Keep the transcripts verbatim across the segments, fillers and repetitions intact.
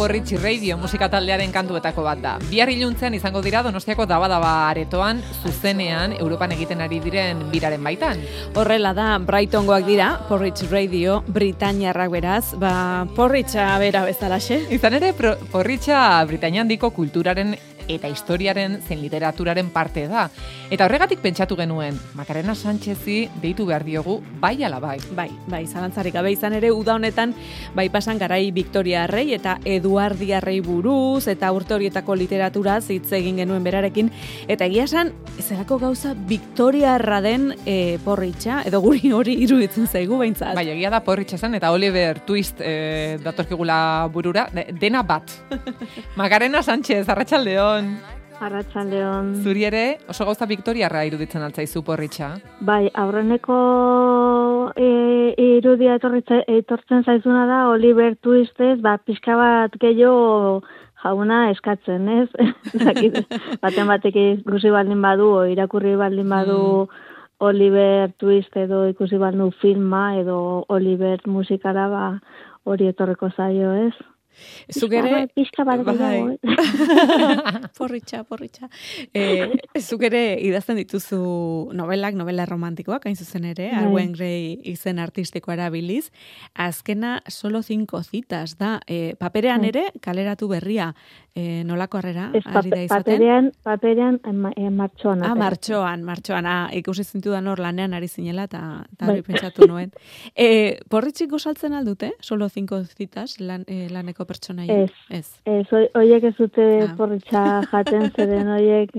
Porridge Radio musika taldearen kantuetako bat da. Bihar iluntzean izango dira Donostiako Daba-Daba aretoan, zuzenean Europan egiten ari diren biraren baitan. Horrela da, Brightongoak dira, Porridge Radio, Britainiarrak beraz, ba, porritxa bera bezalaxe. Izan ere, porritxa Britainia handiko kulturaren eta historiaren zein literaturaren parte da. Eta horregatik pentsatu genuen, Macarena Sánchezi deitu behar diogu bai ala bai. Bai, bai, zalantzarik gabe izan ere, uda honetan, bai pasan garai Victoriarrei eta Eduardiarrei buruz, eta urte horietako literaturaz hitz egin genuen berarekin, eta egia esan, zelako gauza Victoriarra den e, porritxa, edo guri hori iruditzen zaigu behintzat. Bai, egia da porritxa zen, eta Oliver Twist e, datorkigula burura, dena bat. Macarena Sánchez, arratsaldeon. Arratsaldeon. Zuri ere oso gauza Victoriarra iruditzen altzaizu porritxa? Bai, aurreneko e, irudia etortzen zaizuna da Oliver Twist, ez, ba, pixka bat gehiago jauna eskatzen, ez? Baten batek ikusi baldin badu, o irakurri baldin badu mm. Oliver Twist edo ikusi baldin filma edo Oliver musikara, ba, hori etorreko zaio, ez? Zuk ere... Pixka bat bai. Porritxa, porritxa. Eh, zuk ere idazten dituzu novelak, novela romantikoak, hain zuzen ere, bai. Arwen Grey izen artistikoa erabiliz. Azkena solo cinco citas da. Eh, paperean ere, kaleratu berria. Eh, nolako harrera, ari da izaten? Paperean, paperean eh, martxoan. Ah, martxoan, martxoan. Ah, ikusi zintudan hor lanean ari zinela, eta hori pentsatu nuen. Eh, porritxik gosaltzen aldute, solo cinco citas lan, eh, laneko pertsona. Ez, ez, ez, oiek ez dute ah. porritxa jaten zeren, oiek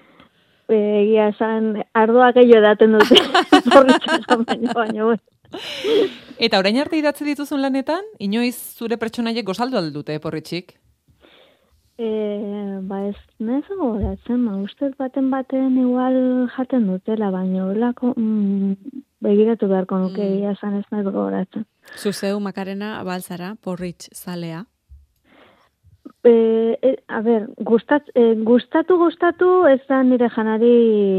egia esan, ardoak gehiago edaten dute porritxa baino, baino. Eta orain arte idatzi dituzun lanetan, inoiz zure pertsonaiek gozaldu aldute porritxik? E, ba ez, nezo goratzen, ma ustez baten baten igual jaten dutela, baino, lako, mm, begiratu beharko nuke, mm. egia esan ez nahi goratzen. Zuzeu, Macarena, balzara, porritx zalea? E, e, a ber, gustat, e, gustatu, gustatu, ez da nire janari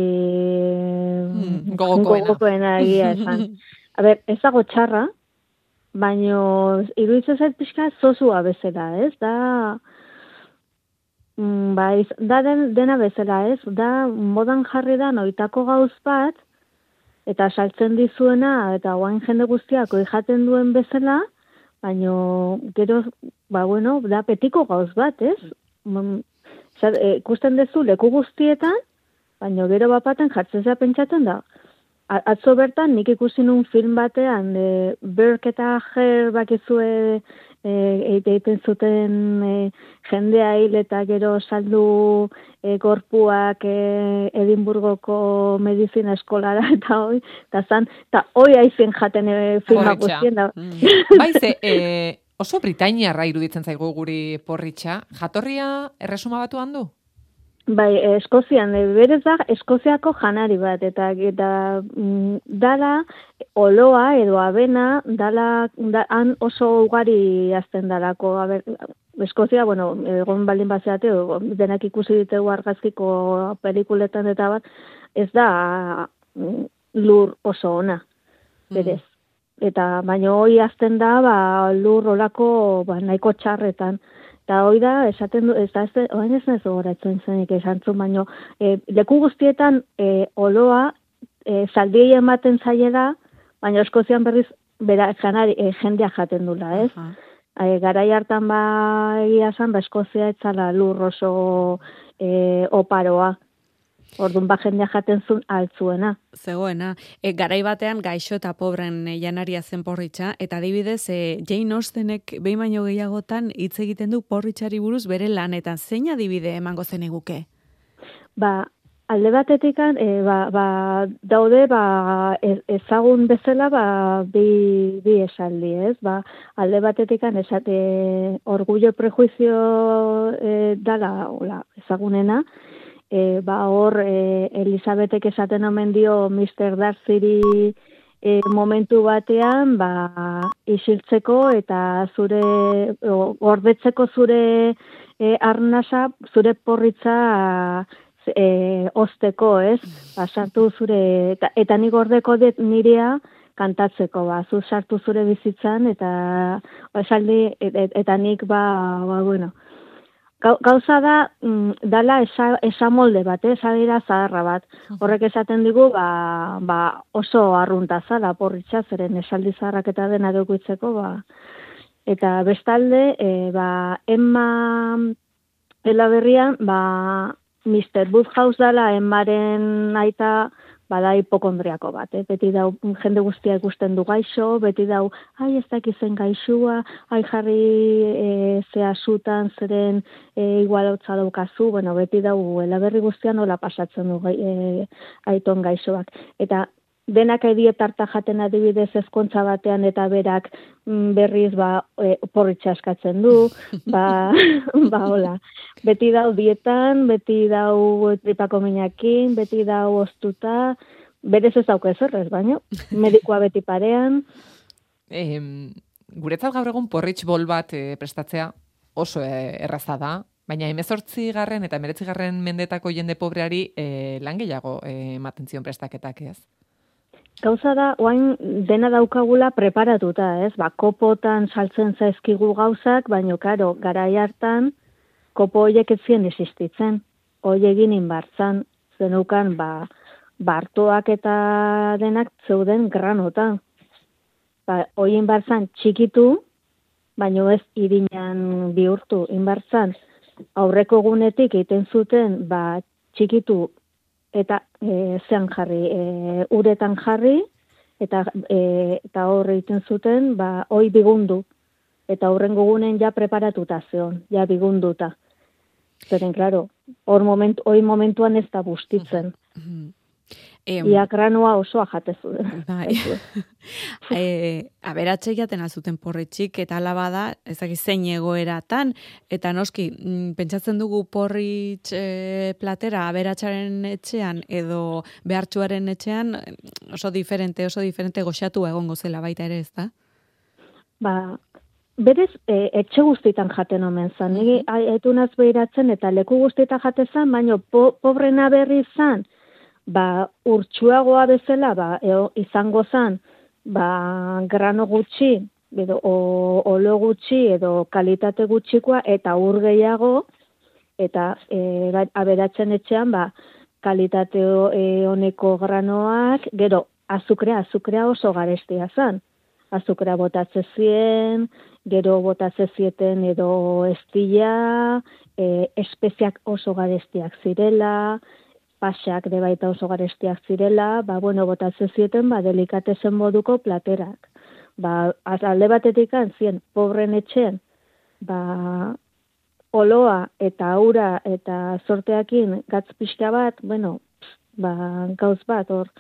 mm, gogokoena. gogokoena egia esan. A ber, ez dago txarra, baino iruditzen zait pixka zozua bezala, ez? Da, mm, ba, iz, da den, dena bezala, ez? Da, modan jarri da noitako gauz bat, eta saltzen dizuena, eta guain jende guztiako jaten duen bezala, baino, gero, ba, bueno, da petiko gauz bat, ez? Mm, ikusten dezu leku guztietan, baino gero bapaten jartzen zea pentsatzen da. Atzo bertan, nik ikusi nun film batean, e, Burke eta Her bakizue egiten zuten e, jendea hil eta gero saldu e, gorpuak e, Edinburgoko medizina eskolara eta hoi, eta zan, eta hoi aizen jaten e, filma guztien da. Mm. Baize, e, oso Britainiarra iruditzen zaigu guri porritxa, jatorria erresuma batuan du? Bai, Eskozian, berez da, Eskoziako janari bat, eta, eta mm, dala, oloa edo abena, dala, da, han oso ugari azten dalako, aber, Eskozia, bueno, egon baldin bazeate, denak ikusi ditegu argazkiko pelikuletan eta bat, ez da lur oso ona, berez. Mm. Eta, baina hoi azten da, ba, lur olako, ba, nahiko txarretan. Eta hoi da, esaten du, ez da, ez da, oain ez nahi zogoratzen zenik esan zuen, baina e, leku guztietan e, oloa e, zaldiei ematen zaiela, baina Eskozian berriz bera, janari, e, jendea jaten dula, ez? Uh -huh. e, garai hartan ba egia zan, ba Eskozia etzala lur oso e, oparoa. Orduan ba jendea jaten zuen altzuena. Zegoena. E, garai batean gaixo eta pobren e, janaria zen porritxa, eta adibidez e, Jane Austenek behin baino gehiagotan hitz egiten du porritxari buruz bere lanetan. Zein adibide emango zeniguke? Ba, alde batetik e, ba, ba, daude ba, ezagun bezala ba, bi, bi esaldi, ez? Ba, alde batetik esate orgullo prejuizio e, dala ola, ezagunena, E, ba hor e, Elisabetek esaten omen dio mister Darcyri e, momentu batean ba isiltzeko eta zure o, gordetzeko zure e, arnasa, zure porritza e, osteko, ez? Pasatu zure eta, eta ni gordeko det nirea kantatzeko, ba, zu sartu zure bizitzan, eta esaldi, et, et, eta nik, ba, ba bueno, gauza da, mm, dala esa, esa molde bat, eh, esadira zaharra bat. Horrek esaten digu, ba, ba oso arrunta zala, porritxa, zeren esaldi zaharrak eta dena deukitzeko, ba. Eta bestalde, e, ba, Emma Elaberrian, ba, mister Woodhouse dala, Emmaren aita, bada hipokondriako bat, eh? Beti dau, jende guztia ikusten du gaixo, beti dau, ai, ez dakizen gaixua, ai, jarri e, zea zutan, zeren e, igualotza daukazu, bueno, beti dau, Elaberri guztia nola pasatzen du e, aiton gaixoak. Eta denak ediet harta jaten adibidez ezkontza batean eta berak berriz ba, e, porritxa eskatzen du, ba, ba hola. Beti dau dietan, beti dau tripako minakin, beti dau ostuta, berez ez dauka ezerrez, baina medikoa beti parean. Eh, guretzat gaur egun porritx bol bat e, prestatzea oso e, erraza da, baina hemezortzi garren eta hemeretzi garren mendetako jende pobreari e, lan gehiago e, ematen zion prestaketak, ez? Gauza da, oain dena daukagula preparatuta, ez? Ba, kopotan saltzen zaizkigu gauzak, baino, karo, garai hartan, kopo horiek ez zien existitzen. Hoi egin inbartzan, zenukan, ba, bartoak eta denak zeuden granotan. Ba, hoi inbartzan txikitu, baino ez irinan bihurtu inbartzan. Aurreko gunetik egiten zuten, ba, txikitu, eta e, zean jarri, e, uretan jarri, eta e, eta hor egiten zuten, ba, hoi bigundu. Eta horrengo gunen ja preparatuta zeon, ja bigunduta. Zeren, klaro, hor moment, hoi momentuan ez da bustitzen. Ia granoa osoa jatezu. Bai. e, aberatxe jaten azuten porritxik, eta ala bada, ezak zein egoeratan, eta noski, pentsatzen dugu porritx e, platera aberatxaren etxean, edo behartxuaren etxean, oso diferente, oso diferente goxatu egongo zela baita ere, ez da? Ba, berez, e, etxe guztitan jaten omen zan. Nigi, etunaz behiratzen, eta leku guztitan jatezan, baina po, pobrena berri zan, ba, urtsuagoa bezala, ba, eo, izango zan, ba, grano gutxi, edo, o, olo gutxi, edo kalitate gutxikoa, eta ur gehiago, eta e, aberatzen etxean, ba, kalitate e, honeko granoak, gero, azukrea, azukrea oso garestia zan. Azukrea botatze zien, gero botatze zieten edo estilla, e, espeziak oso garestiak zirela, pasak de baita oso garestiak zirela, ba, bueno, botatze zieten, ba, delikatezen moduko platerak. Ba, alde batetik zien, pobren etxen, ba, oloa eta aura eta sorteakin gatz pixka bat, bueno, ba, gauz bat, hor,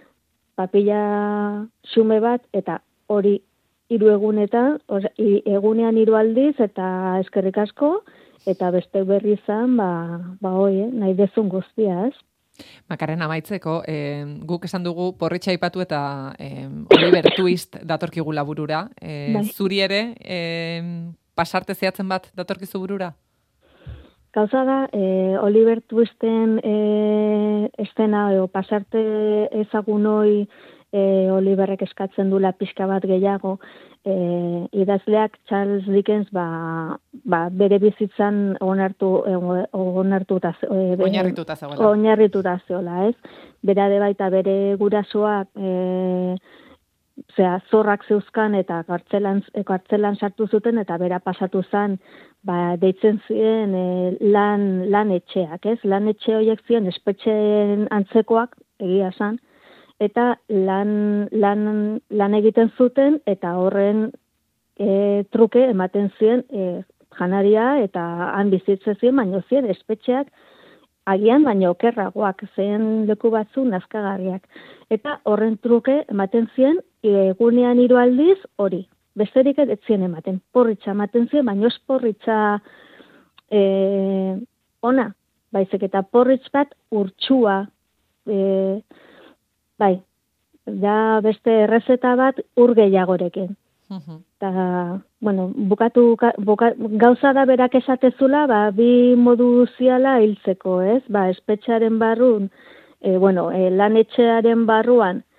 papilla xume bat, eta hori hiru egunetan, or, egunean hiru aldiz, eta eskerrik asko, eta beste berri izan, ba, ba hoi, nahi dezun guztia, ez? Makarena amaitzeko, eh, guk esan dugu porritxa aipatu eta eh, Oliver Twist datorkigula burura. Eh, bai. Zuri ere, eh, pasarte zehatzen bat datorkizu burura? Gauza da, eh, Oliver Twisten eh, estena, o pasarte ezagunoi eh, Oliverrek eskatzen dula pixka bat gehiago, eh, idazleak Charles Dickens ba, ba, bere bizitzan onartu, onartuta eh, oinarrituta zegoela. Oinarrituta zegoela, ez? Bera de baita bere gurasoak eh, zera, zorrak zeuzkan eta kartzelan, kartzelan sartu zuten eta bera pasatu zen, ba, deitzen ziren e, lan, lan etxeak, ez? Lan etxe horiek ziren espetxeen antzekoak, egia zen, eta lan, lan, lan egiten zuten eta horren e, truke ematen ziren e, janaria eta han bizitzen ziren, baino ziren espetxeak agian baino okerragoak, zen leku batzu nazkagarriak. Eta horren truke ematen ziren egunean hiru aldiz hori. Besterik ez zien ematen. Porritxa ematen ziren, baino ez porritxa e, ona. Baizik eta porritx bat urtsua. E, bai, da beste errezeta bat ur gehiagorekin. Eta, bueno, bukatu, buka, gauza da berak esatezula, ba, bi modu ziala hiltzeko, ez? Ba, espetxearen barrun, e, bueno, e, lan etxearen barruan,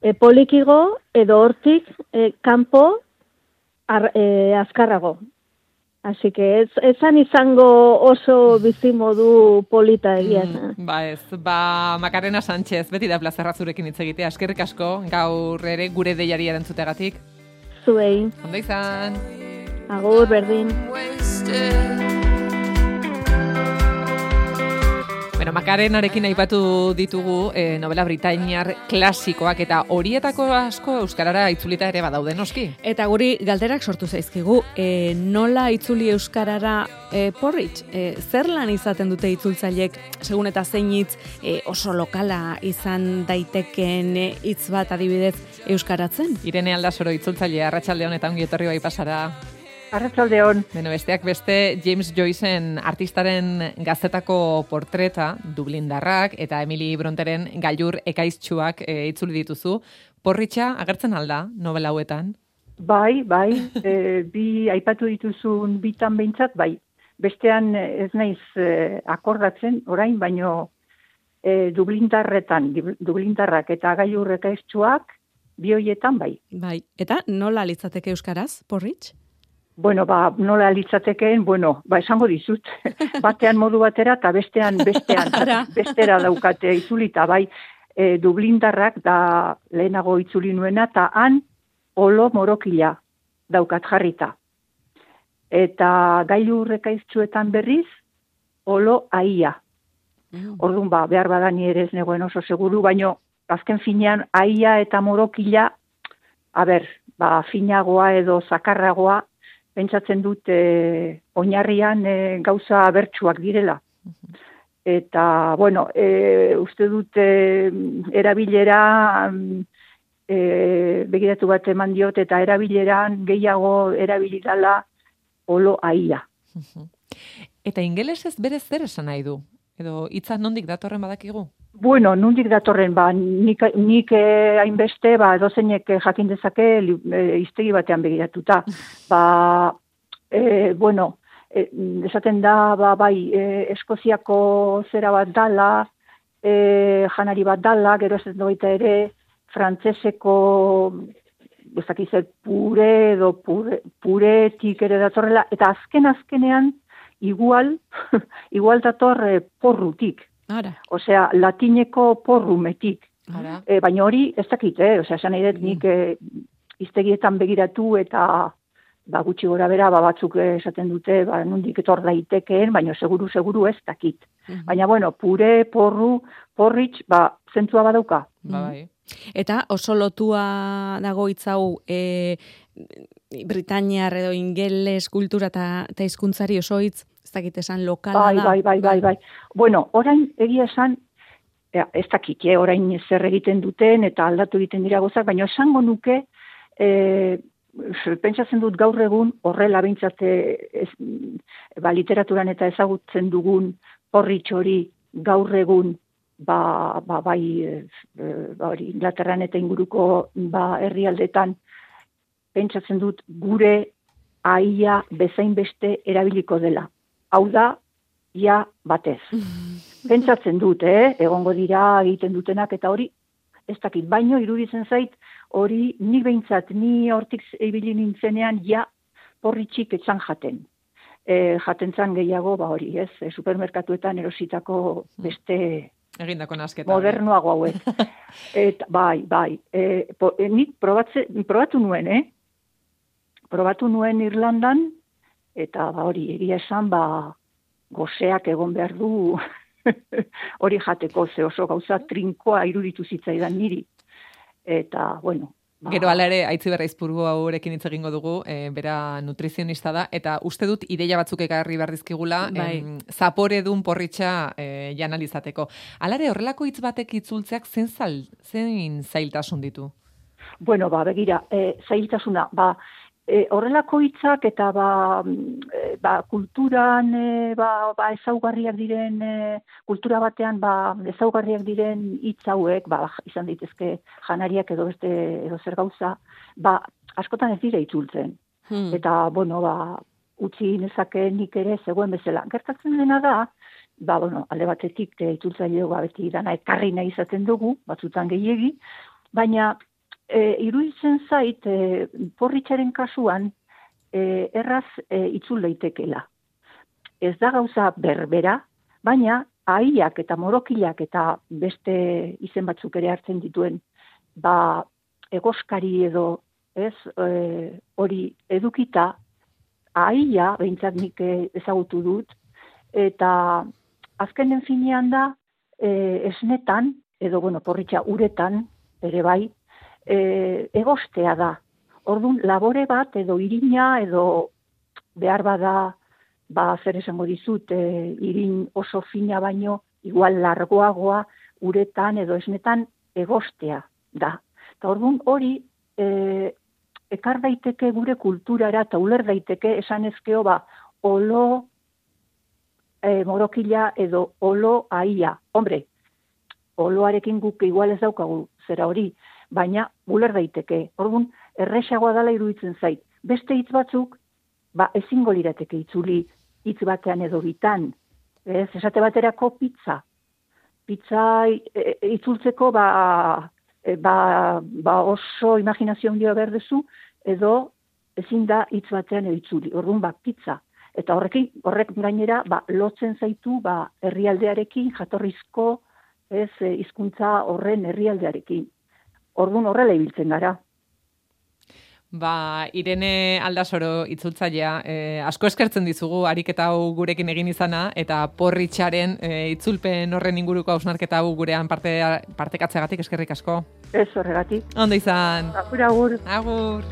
e, polikigo edo hortik e, kanpo ar, e, azkarrago. Así que ez, ezan izango oso bizimodu polita egia. Mm, ba ez, ba Macarena Sánchez, beti da plazerra zurekin hitz egitea. Eskerrik asko, gaur ere gure deiari erantzutegatik. Zuei. Ondo izan. Agur, berdin. Bueno, Macarenarekin aipatu ditugu eh, novela britainiar klasikoak eta horietako asko euskarara itzulita ere badaude noski. Eta guri galderak sortu zaizkigu, e, nola itzuli euskarara e, Porridge? E, zer lan izaten dute itzultzaileek, segun eta zein hitz e, oso lokala izan daiteken e, hitz bat adibidez euskaratzen? Irene Aldasoro itzultzailea, arratsalde honetan ongi etorri bai pasara. Arratsaldeon. Beno, besteak beste James Joyceen artistaren gaztetako portreta, Dublindarrak, eta Emily Bronteren gailur ekaiztsuak e, itzuli dituzu. Porritxa agertzen alda novela hauetan? Bai, bai, e, bi aipatu dituzun bitan behintzat, bai. Bestean ez naiz e, akordatzen, orain, baino e, Dublindarretan, Dublindarrak eta gailur ekaiztsuak bi hoietan bai. Bai, eta nola litzateke euskaraz, Porridge? Bueno, ba, nola litzatekeen, bueno, ba, esango dizut. Batean modu batera eta bestean bestean, bestera daukate itzulita, bai, e, Dublindarrak da lehenago itzuli nuena, eta han olo morokila daukat jarrita. Eta gailur ekaiztsuetan berriz, olo aia. Mm. Orduan, ba, behar badani ere ez negoen oso seguru, baino azken finean aia eta morokila, a ber, ba, finagoa edo zakarragoa, pentsatzen dut e, oinarrian e, gauza bertsuak direla. Eta, bueno, e, uste dut e, erabilera e, begiratu bat eman diot, eta erabileran gehiago erabilidala olo aia. Eta ingelesez berez zer esan nahi du? Edo hitza nondik datorren badakigu? Bueno, nondik datorren, ba, nik, nik eh, hainbeste, ba, dozeinek jakin dezake eh, iztegi batean begiratuta. Ba, eh, bueno, eh, esaten da, ba, bai, eh, Eskoziako zera bat dala, eh, janari bat dala, gero ez doita ere, frantseseko, ezakizet, pure edo pure, puretik ere datorrela, eta azken-azkenean, igual, igual dator eh, porrutik. Ara. Osea, latineko porrumetik. E, baina hori ez dakit, eh? Osea, esan nahi dut nik e, iztegietan begiratu eta ba, gutxi gora bera ba, batzuk esaten dute ba, nondik etor daitekeen, baina seguru, seguru ez dakit. Mm-hmm. Baina, bueno, pure, porru, porritx, ba, zentzua badauka. Ba, bai. Eta oso lotua dago hitzau e, Britainiar edo ingeles kultura eta hizkuntzari oso hitz, ez dakit esan lokala bai, da. Bai, bai, bai, bai. Bueno, orain egia esan, ez dakit, eh, orain zer egiten duten eta aldatu egiten dira gozak, baina esango nuke, e, pentsatzen dut gaur egun horrela bintzate ba, literaturan eta ezagutzen dugun porritx hori gaur egun ba, ba, bai e, ba, hori, Inglaterran eta inguruko ba, herrialdetan pentsatzen dut gure aia bezain beste erabiliko dela. Hau da, ja batez. Pentsatzen dut, eh? Egongo dira egiten dutenak eta hori, ez dakit, baino iruditzen zait, hori ni behintzat, ni hortik ibili nintzenean, ja porritxik etzan jaten. E, jaten zan gehiago, ba hori, ez? Supermerkatuetan erositako beste egindako nasketa. Modernoago hauek. Et, bai, bai. E, po, e, nik probatze, probatu nuen, eh? Probatu nuen Irlandan, eta ba hori, egia esan, ba, goseak egon behar du hori jateko, ze oso gauza trinkoa iruditu zitzaidan niri. Eta, bueno, ba, gero ala ere, Aitziber Aizpuru haurekin hitz egingo dugu, e, bera nutrizionista da, eta uste dut ideia batzuk ekarri behar dizkigula, bai. em, zaporedun porritxa e, janalizateko. Ala ere, horrelako hitz batek itzultzeak zen, zal, zen zailtasun ditu? Bueno, ba, begira, e, zailtasuna, ba, E, horrelako hitzak eta ba, e, ba, kulturan e, ba, ba, ezaugarriak diren, e, kultura batean ba, ezaugarriak diren hitz hauek, ba, izan daitezke janariak edo beste edo zer gauza, ba, askotan ez dira itzultzen. Hmm. Eta, bueno, ba, utzi nezake nik ere zegoen bezala. Gertatzen dena da, ba, bueno, alde batetik e, itzultzaileo ba, beti dana ekarri nahi izaten dugu, batzutan gehiegi, baina e, iruditzen zait, e, porritxaren kasuan, e, erraz e, itzul daitekela. Ez da gauza berbera, baina ahiak eta morokilak eta beste izen batzuk ere hartzen dituen, ba, egoskari edo, ez, e, hori edukita, ahia, behintzat nik ezagutu dut, eta azkenen finean da, e, esnetan, edo, bueno, porritxa uretan, ere bai, e, egostea da. Orduan, labore bat, edo irina, edo behar bada, ba, zer esango dizut, e, irin oso fina baino, igual largoagoa, uretan, edo esnetan, egostea da. Eta orduan, hori, e, ekar daiteke gure kulturara, eta uler daiteke, esan ezkeo, ba, olo e, morokila edo olo aia. Hombre, oloarekin guk igual ez daukagu zera hori, baina uler daiteke. Orduan, erresagoa dela iruditzen zait. Beste hitz batzuk, ba, ezingo lirateke itzuli hitz batean edo bitan. Ez, esate baterako pizza. Pizza e, itzultzeko, ba, e, ba, ba oso imaginazio handia behar duzu, edo ezin da hitz batean edo itzuli. Orduan, ba, pizza. Eta horrekin, horrek gainera, ba, lotzen zaitu, ba, herrialdearekin, jatorrizko, ez, hizkuntza horren herrialdearekin. Orduan horrela ibiltzen gara. Ba, Irene Aldasoro itzultzailea, eh, asko eskertzen dizugu ariketa hau gurekin egin izana, eta porritxaren eh, itzulpen horren inguruko hausnarketa hau gurean parte, partekatzeagatik eskerrik asko. Ez horregatik. Ondo izan. Agur, agur. Agur.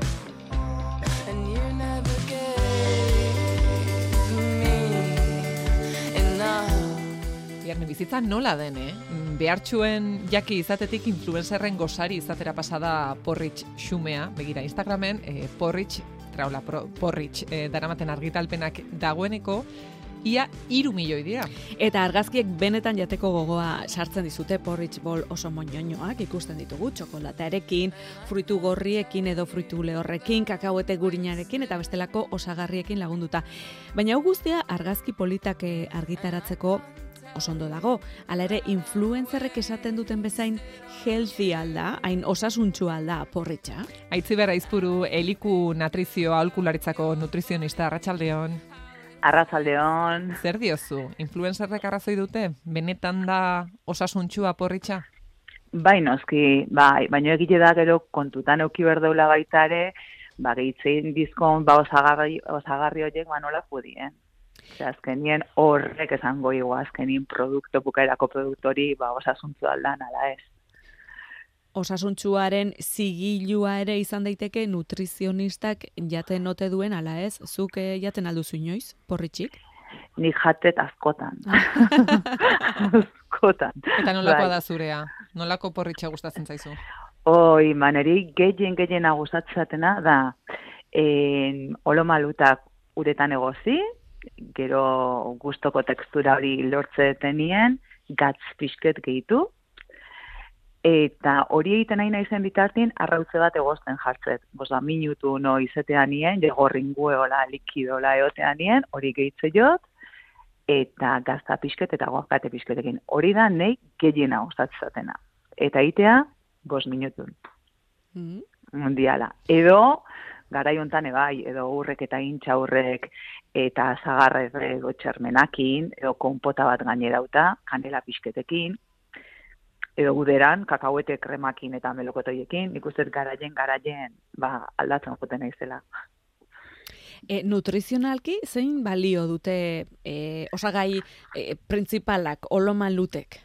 Biarne bizitza nola den, eh? Behartxuen jaki izatetik influencerren gozari izatera pasada porritx xumea, begira Instagramen, eh, porritx, traula, pro, porritx, eh, daramaten argitalpenak dagoeneko, ia hiru milioi dira. Eta argazkiek benetan jateko gogoa sartzen dizute porritx bol oso moñoñoak ikusten ditugu, txokolatearekin, fruitu gorriekin edo fruitu lehorrekin, kakaoete gurinarekin eta bestelako osagarriekin lagunduta. Baina hau guztia argazki politak argitaratzeko oso ondo dago. Hala ere, influencerrek esaten duten bezain healthy alda, hain osasuntxu alda porritxa. Aitziber Aizpuru, Eliku Natrizio Aholkularitzako nutrizionista, arratsaldeon. Arratsaldeon. Zer diozu? Influencerrek arrazoi dute? Benetan da osasuntxua porritxa? Bai, noski, bai, baina egite da gero kontutan euki berdeula baita ere, ba, gehitzen dizkon, ba, osagarri, osagarri horiek, ba, nola pudien. Ose, azkenien horrek esango igo, azkenien produkto, bukaerako produktori, ba, osasuntzu aldan, ala ez. Osasuntxuaren zigilua ere izan daiteke nutrizionistak jaten ote duen, ala ez? Zuk jaten alduzu inoiz, porritxik? Nik jatet askotan. askotan. Eta nolakoa da zurea? Nolako porritxa gustatzen zaizu? Oi, maneri gehien gehiena gustatzatena da en, olomalutak uretan egozi, gero gustoko tekstura hori lortzetenien, gatz pixket gehitu, eta hori egiten nahi naizen bitartin, arrautze bat egozten jartzet. Bosa, minutu no izetean nien, jegorringueola, likidola eotean nien, hori gehitze jot, eta gazta pixket eta guakate pixketekin. Hori da nahi gehiena gustatzatena. Eta itea, bost minutun. Mm. Mundiala. Edo, garai hontan ebai, edo urrek eta intxaurrek, eta zagarra edo txermenakin, edo konpota bat gainerauta, kanela pixketekin, edo guderan, kakaoete kremakin eta melokotoiekin, nik uste garaien, garaien, ba, aldatzen joten naizela. E, nutrizionalki, zein balio dute e, osagai e, printzipalak, olomalutek?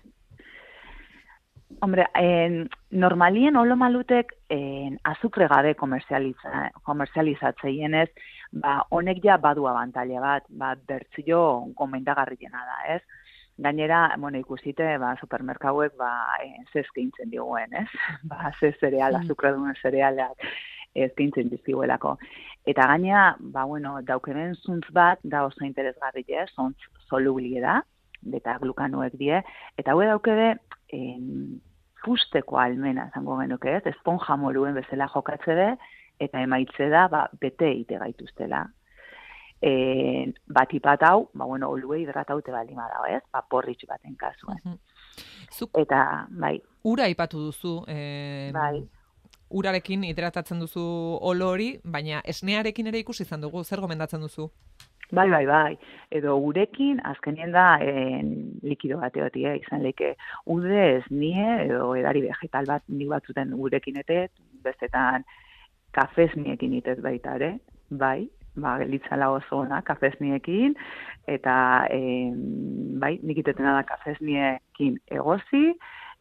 Hombre, en, normalien olomalutek en, azukre gabe komerzializa, komerzializatzeien ez, ba, honek ja badu abantaila bat, ba, bertzio gomendagarriena da, ez? Gainera, bueno, ikusite, ba, supermerkauek, ba, zezkeintzen diguen, ez? Ba, ze zereal, azukre duen zerealak ezkeintzen dizkiguelako. Eta gainera, ba, bueno, daukenen zuntz bat, da oso interesgarri, ez? Zontz solubili da, eta glukanoek die, eta hau daukede, en, pusteko almena, zango genuke ez, esponja moruen bezala jokatze de, eta emaitze da, ba, bete eite gaituztela. E, batipat hau, ba, bueno, olue hidrataute baldin badago ez, ba, porritx baten kasuen. Uh-huh. Zuk eta, bai. Ura aipatu duzu, eh, bai. urarekin hidratatzen duzu olo hori, baina esnearekin ere ikusi izan dugu, zer gomendatzen duzu? Bai, bai, bai. Edo urekin, azkenien da, en, likido bateotia, izan leike ude, esnie, edo edari vegetal bat, nik batzuten urekin etet, bestetan kafesniekin itet baita ere, bai, ba, gelitzala oso ona, kafesniekin, eta, en, bai, nik itetena da kafesniekin egozi,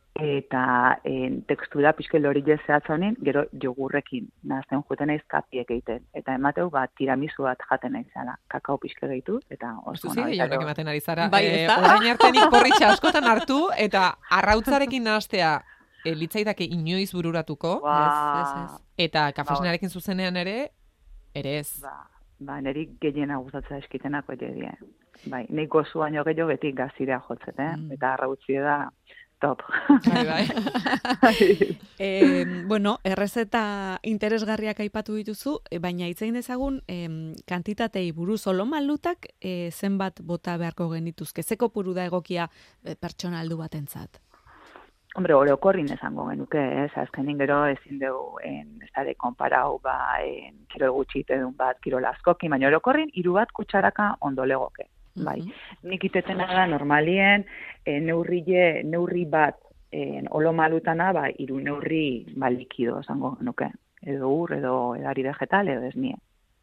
eta en, tekstura pixke lori zehatza honin, gero jogurrekin, nazten juten naiz kapiek egiten. Eta emateu, bat, tiramisu bat jaten naizela, kakao pixke gehitu, eta oso ona. Zuzi, gehiagoak ematen ari zara. Bai, e, orain artenik porritxa askotan hartu, eta arrautzarekin nahastea e, litzaidake inoiz bururatuko. Ba, ez, ez, ez. Eta kafesnearekin zuzenean ere, ere ez. Ba, ba niri gehiena gustatzen eskitenako ere die. Bai, nik gozu baino gehiago beti gazirea jotzet, eh? Mm. Eta arrautzie da top. Bai, bai. e, bueno, errezeta interesgarriak aipatu dituzu, baina hitz egin dezagun e, kantitatei buruz olomalutak e, zenbat bota beharko genituzke. Ze kopuru da egokia e, pertsona aldu batentzat? Hombre, orokorrin esango genuke, ez, azkenin gero ezin dugu, en, ez da de konparau, ba, en, kirol gutxi edun bat, kirol askoki, baina orokorrin hiru bat kutsaraka ondo legoke. Bai, mm-hmm. Nik itetena da normalien e, neurrie, neurri bat e, olo malutana, ba, iru neurri ba, likido, esango nuke. Edo ur, edo edari vegetal, edo esnie.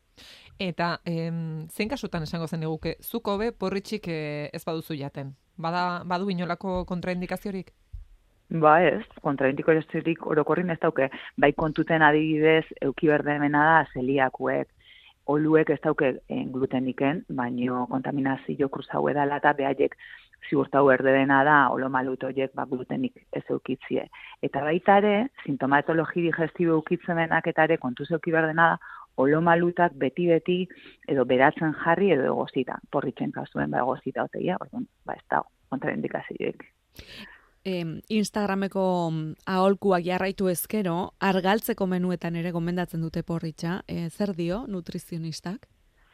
Eta em, zein kasutan esango zen eguke, zuko be porritxik e, ez baduzu jaten? Bada, badu inolako kontraindikaziorik? Ba ez, kontraindikaziorik orokorrin ez dauke. Bai kontuten adibidez, euki berdemena da zeliakuek. Oluek ez dauke gluteniken, baino kontaminazio kruzau edala eta behaiek ziurtau erdedena da olomalut horiek ba, glutenik ez eukitzie. Eta baita ere, sintomatologi digestibo eukitzen denak eta ere kontuz euki berdena da olomalutak beti-beti edo beratzen jarri edo egozita. Porritzen kasuen ba, egozita oteia, orduan, ba ez da kontraindikazioek. Eh, Instagrameko aholkuak jarraitu ezkero, argaltzeko menuetan ere gomendatzen dute porritxa. Eh, zer dio nutrizionistak?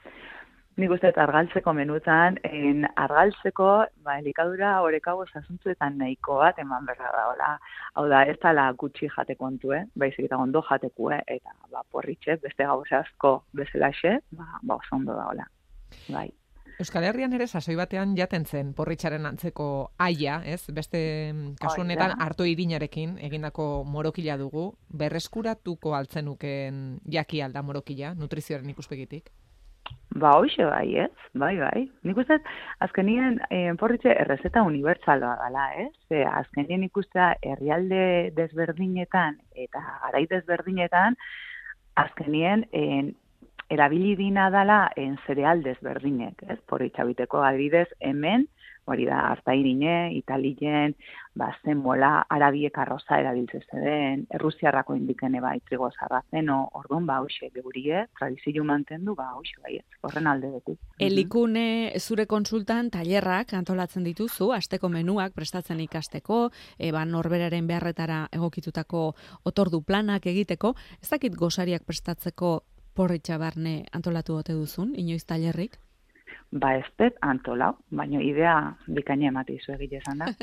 Nik uste argaltzeko menutan, en argaltzeko, ba, elikadura horekago zasuntzuetan nahiko bat eman berra da, hola. Hau da, ez tala gutxi jate kontue, baizik eta ondo jatekue, eta ba, porritxe, beste gauza asko bezalaxe, ba, ba oso ondo da, hola. Bai. Euskal Herrian ere sasoi batean jaten zen porritxaren antzeko aia, ez? Beste kasu honetan harto irinarekin egindako morokila dugu, berreskuratuko altzenuken jaki alda morokila, nutrizioaren ikuspegitik? Ba, hoxe bai, ez? Bai, bai. Nik uste, azkenien eh, porritxe errezeta unibertsala dela, ez? E, azkenien ikustea herrialde desberdinetan eta garai desberdinetan, azkenien en, erabili dina dala en zereal desberdinek, ez? Porritxa biteko adibidez hemen, hori da, artairine, italien, ba, zenbola, arabiek arroza erabiltze den, errusiarrako indikene bai, trigo sarrazeno, orduan, ba, hoxe, begurie, tradizio mantendu, ba, hoxe, bai, ez, horren alde betu. Elikune zure konsultan tailerrak antolatzen dituzu, asteko menuak prestatzen ikasteko, e, ba, norberaren beharretara egokitutako otordu planak egiteko, ez dakit gosariak prestatzeko porritxa barne antolatu ote duzun, inoiz tailerrik? Ba ez dut antolau, baina idea bikaina emate izu egile esan da.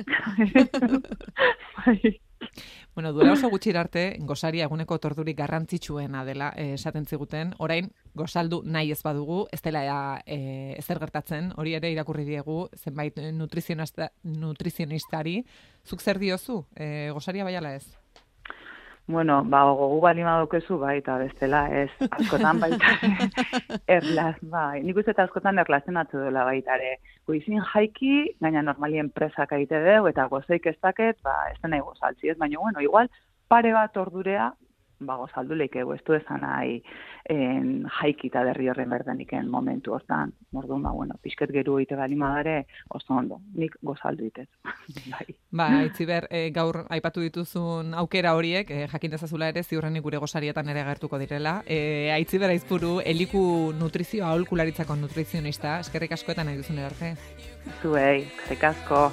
Bueno, duela oso gutxir arte, gosari eguneko torturik garrantzitsuena dela eh, esaten ziguten, orain gozaldu nahi ez badugu, ez dela eh, ezer gertatzen, hori ere irakurri diegu, zenbait nutrizionistari, zuk zer diozu, eh, gosaria baiala ez? Bueno, ba, gogu bali madokezu, bai, eta bestela, ez, askotan baita, erlaz, bai, nik uste eta askotan erlazionatu dela baitare. Goizin jaiki, gaina normalien presak egite deu, eta gozeik ez daket, ba, ez da nahi gozaltzi, ez, baina, bueno, igual, pare bat ordurea, ba, gozaldu leike, ez du esan nahi en, jaiki eta derri horren berdeniken momentu hortan, orduan, ba, bueno, pixket geru egite bali madare, oso ondo, nik gozaldu ditez. Bai. Ba, Aitziber, e, gaur aipatu dituzun aukera horiek, e, jakin dezazula ere, ziurrenik gure gosarietan ere gertuko direla. E, Aitziber Aizpuru, eliku nutrizioa aholkularitzako nutrizionista, eskerrik askoetan nahi duzun arte. Zuei, eskerrik asko.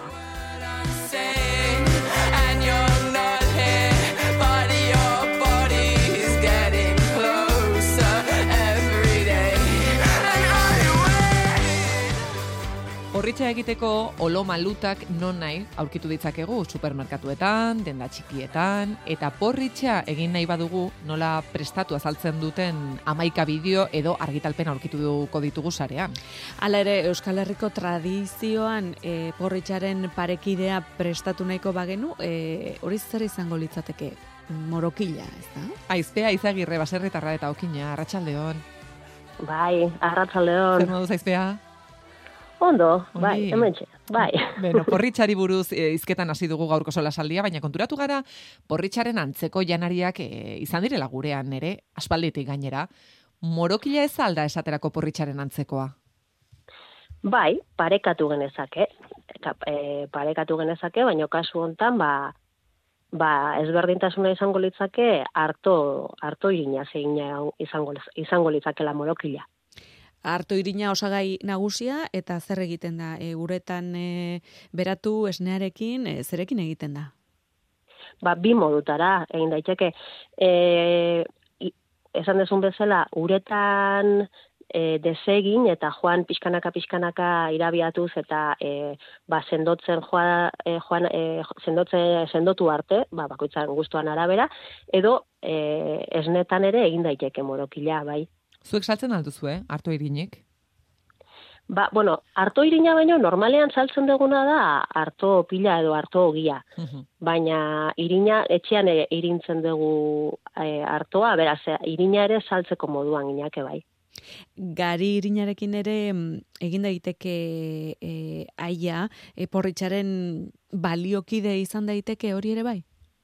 porritxa egiteko olo malutak non nahi aurkitu ditzakegu supermerkatuetan, denda txikietan, eta porritxa egin nahi badugu nola prestatu azaltzen duten hamaika bideo edo argitalpen aurkitu duko ditugu sarean. Hala ere, Euskal Herriko tradizioan e, porritxaren parekidea prestatu nahiko bagenu, e, hori zer izango litzateke? Morokila, ez da? Aizpea Izagirre baserritarra eta okina, arratsaldeon. Bai, arratsaldeon. Zer moduz Aizpea? Ondo, bai, hementxe, bai. Beno, porritxari buruz e, izketan hasi dugu gaurko solasaldia, baina konturatu gara porritxaren antzeko janariak e, izan direla gurean ere, aspalditik gainera. Morokila ez alda esaterako porritxaren antzekoa? Bai, parekatu genezake. Eta, e, parekatu genezake, baina kasu hontan, ba, ba ezberdintasuna izango litzake harto, harto irina zeina izango, izango litzakela morokila. Harto irina osagai nagusia, eta zer egiten da? E, uretan e, beratu esnearekin, e, zerekin egiten da? Ba, bi modutara, egin daiteke. E, esan dezun bezala, uretan e, desegin, eta joan pixkanaka-pixkanaka irabiatuz, eta e, ba, sendotzen joan, e, joan e, sendotzen, sendotu arte, ba, bakoitzan gustuan arabera, edo e, esnetan ere egin daiteke morokila, bai. Zuek saltzen alduzu, eh, harto irinik? Ba, bueno, harto irina baino normalean saltzen duguna da harto pila edo harto ogia. Uh-huh. Baina irina etxean ere irintzen dugu e, hartoa, beraz, irina ere saltzeko moduan ginake bai. Gari irinarekin ere egin daiteke e, aia, e, porritxaren baliokide izan daiteke hori ere bai?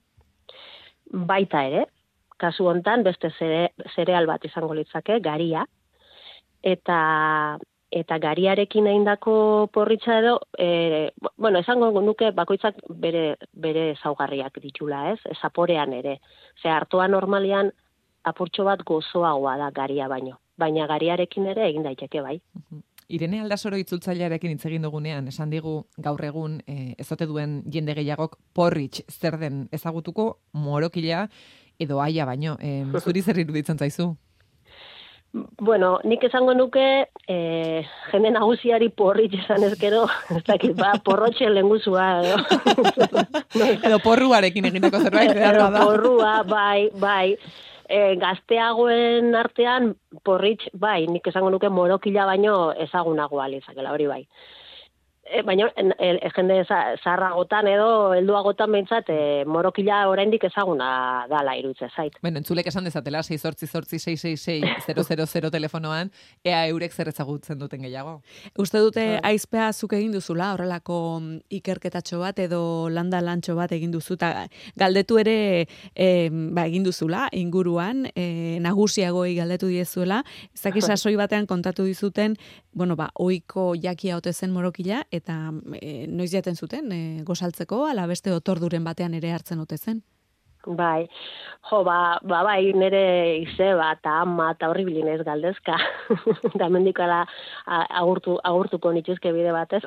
Baita ere. Kasu hontan beste zere, zereal bat izango litzake, garia, eta eta gariarekin egindako porritxa edo, e, bueno, esango nuke bakoitzak bere bere ezaugarriak ditula, ez? Zaporean ere. Ze hartoa normalian apurtxo bat gozoagoa da garia baino, baina gariarekin ere egin daiteke bai. Irene Aldasoro itzultzailearekin hitz egin dugunean, esan digu gaur egun e, ezote duen jende gehiagok porritx zer den ezagutuko, morokila edo aia baino. E, zuri zer iruditzen zaizu? Bueno, nik esango nuke e, jende nagusiari porritx esan ezkero, ez dakit, ba, porrotxe lenguzua. Edo, edo porruarekin egindako zerbait. Edo porrua, bai, bai. E, gazteagoen artean porritx, bai, nik esango nuke morokila baino ezagunagoa lizakela, hori bai. E, baina e, e, jende zaharragotan edo helduagotan behintzat e, morokila oraindik ezaguna dala irutze zait. Bueno, entzulek esan dezatela sei zortzi zortzi sei sei sei zero zero zero telefonoan, ea eurek zer ezagutzen duten gehiago. Uste dute Aizpea zuk egin duzula, horrelako ikerketatxo bat edo landa lantxo bat egin duzu, eta galdetu ere e, ba, egin duzula, inguruan, e, nagusiagoi galdetu diezuela, zaki sasoi batean kontatu dizuten, bueno, ba, oiko jakia ote zen morokila, eta e, noiz jaten zuten, e, gozaltzeko, ala beste otorduren batean ere hartzen ote zen? Bai, jo, ba, ba bai, nire izeba eta ama eta horri bilinez galdezka. Da mendikala agurtu, agurtuko nituzke bide batez.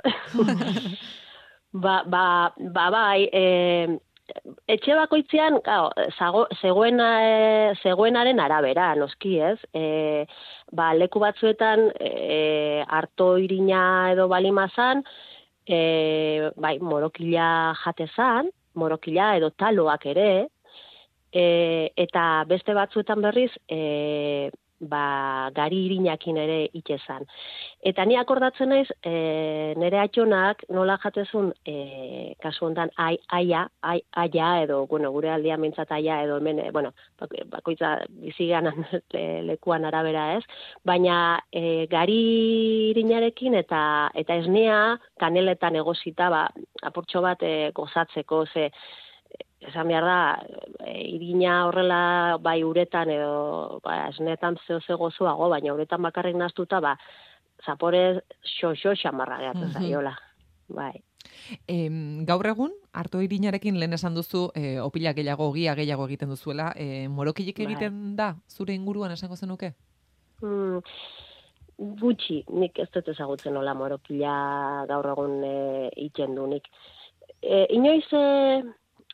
ba, ba, ba bai, e, etxe bakoitzean, claro, zegoen, e, zegoenaren arabera, noski ez, e, ba, leku batzuetan e, harto irina edo balimazan, e, bai, morokila jatezan, morokila edo taloak ere, e, eta beste batzuetan berriz, e, ba, gari irinakin ere itxezan. Eta ni akordatzen naiz, e, nire atxonak nola jatezun, e, kasu hontan ai, aia, ai, aia edo, bueno, gure aldia mintzat aia edo hemen, e, bueno, bakoitza biziganan le, lekuan arabera ez, baina e, gari irinarekin eta eta esnea kaneletan egosita, ba, apurtxo bat e, gozatzeko, ze, esan behar da, e, irina horrela bai uretan edo ba, esnetan zeo gozoago, baina uretan bakarrik naztuta, ba, zapore xo-xo xamarra gehatzen zaiola. Bai. E, gaur egun, harto irinarekin lehen esan duzu, e, opila gehiago, ogia gehiago egiten duzuela, e, morokilik egiten bai. Da, zure inguruan esango zenuke? Hmm, gutxi, nik ez dut ezagutzen nola morokila gaur egun e, iten du nik. E, inoiz... E,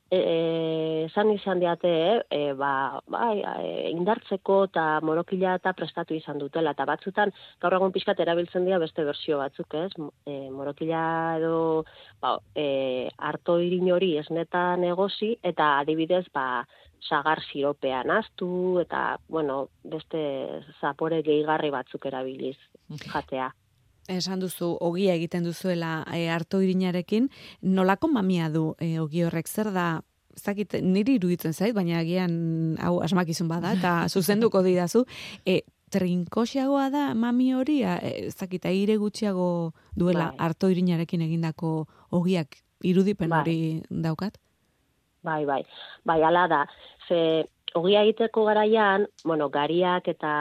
esan izan diate, e, ba, bai, e, indartzeko eta morokila eta prestatu izan dutela, eta batzutan gaur egun pixkat erabiltzen dira beste bersio batzuk, ez? E, morokila edo ba, e, arto irin hori esnetan egosi, eta adibidez, ba, sagar siropean aztu, eta, bueno, beste zapore gehigarri batzuk erabiliz jatea. Esan duzu, ogia egiten duzuela e, arto irinarekin, nolako mamia du e, ogi horrek, zer da, zakit, niri iruditzen zait, baina agian hau asmakizun bada, eta zuzenduko didazu, e, trinkoxiagoa da mami hori, e, zakit, aire gutxiago duela bai. Arto irinarekin egindako ogiak irudipen bai. Hori daukat? Bai, bai, bai, ala da, ze ogia egiteko garaian, bueno, gariak eta...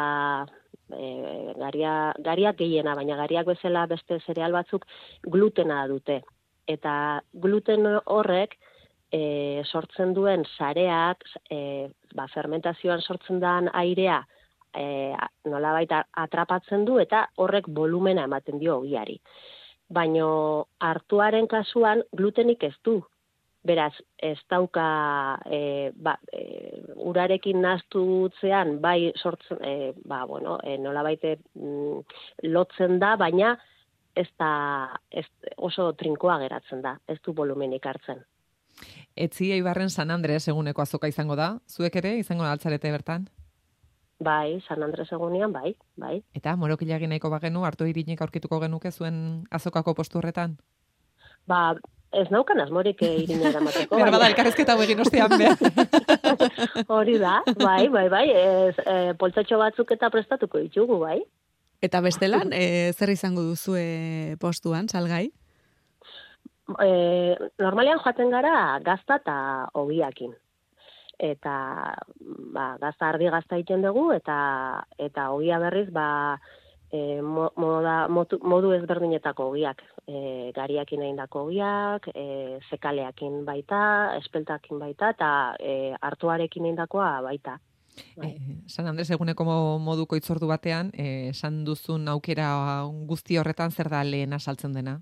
E, garia, gariak gehiena, baina gariak bezala beste zereal batzuk glutena dute. Eta gluten horrek e, sortzen duen sareak, e, ba, fermentazioan sortzen den airea e, nolabait atrapatzen du eta horrek volumena ematen dio ogiari. Baina artuaren kasuan glutenik ez du. Beraz, ez dauka e, ba, e, urarekin nahastutzean bai sortzen, e, ba, bueno, e, nolabait mm, lotzen da, baina ez da ez, oso trinkoa geratzen da, ez du volumenik hartzen. Etzi Eibarren San Andres eguneko azoka izango da, zuek ere izango da altzarete bertan? Bai, San Andres egunean, bai, bai. Eta morokila nahiko bagenu, arto irinik aurkituko genuke zuen azokako postu horretan? Ba, ez naukan asmorik irina eramateko. Behar bada, elkarrezketa hau egin ostean behar. Hori da, bai, bai, bai, ez, e, poltsatxo batzuk eta prestatuko ditugu, bai. Eta bestelan, e, zer izango duzu postuan, salgai? E, normalean joaten gara gazta eta ogiakin. Eta ba, gazta ardi gazta egiten dugu, eta eta ogia berriz, ba, E, moda, modu, modu ezberdinetako ogiak, e, gariakin egindako ogiak, e, zekaleakin baita, espeltakin baita, eta e, hartuarekin egindakoa baita. Bai. E, San Andres eguneko moduko itzordu batean, e, esan duzun aukera guzti horretan zer da lehena saltzen dena?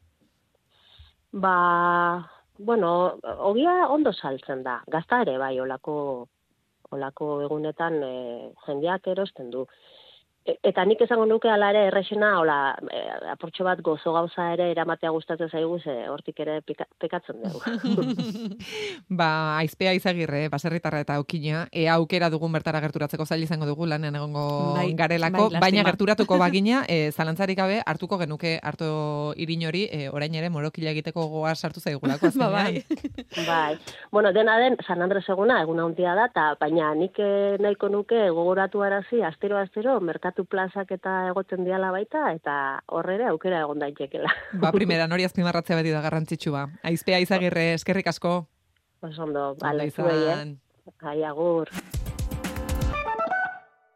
Ba, bueno, ogia ondo saltzen da, gazta ere bai, olako, olako egunetan e, jendeak erosten du. Eta nik esango nuke ala ere errexena, hola, e, aportxo bat gozo gauza ere eramatea gustatzen zaigu, ze hortik ere pika, pekatzen dugu. Ba, Aizpea Izagirre, baserritarra eta okina, ea aukera dugun bertara gerturatzeko zail izango dugu, lanean egongo bai, bai, garelako, baina gerturatuko bagina, e, zalantzarik gabe, hartuko genuke harto irin hori, e, orain ere morokila egiteko goa sartu zaigulako azkenean. Ba, bai. Bai. Bueno, dena den, San Andres eguna, eguna handia da, ta, baina nik nahiko nuke gogoratu arazi, astero-astero, merkatu plazak eta egoten diala baita, eta horrere aukera egon daitekela. Ba, primera, nori azpimarratzea beti da garrantzitsu ba. Aizpea Izagirre, eskerrik asko. Osondo, bale, zuei, eh? Ai, agur.